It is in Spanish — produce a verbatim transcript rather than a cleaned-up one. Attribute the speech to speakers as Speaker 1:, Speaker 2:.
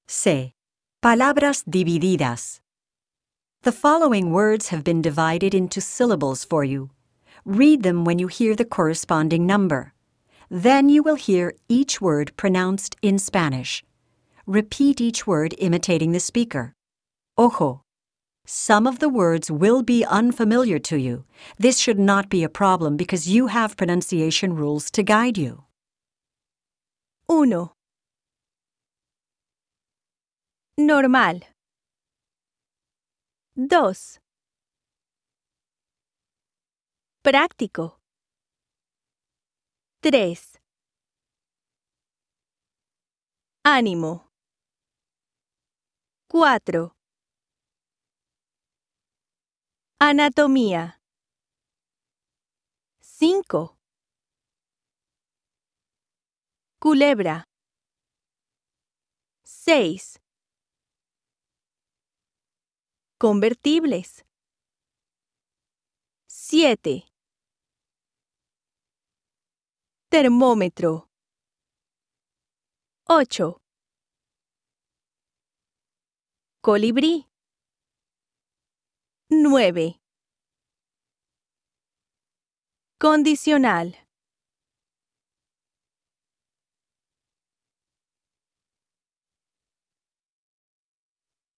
Speaker 1: C. Palabras divididas. The following words have been divided into syllables for you. Read them when you hear the corresponding number. Then you will hear each word pronounced in Spanish. Repeat each word imitating the speaker. Ojo. Some of the words will be unfamiliar to you. This should not be a problem because you have pronunciation rules to guide you.
Speaker 2: Uno. Normal. Dos. Práctico. Tres. Ánimo. Cuatro. Anatomía. Cinco. Culebra. Seis. Convertibles. Siete. Termómetro. Ocho. Colibrí. Nueve. Condicional.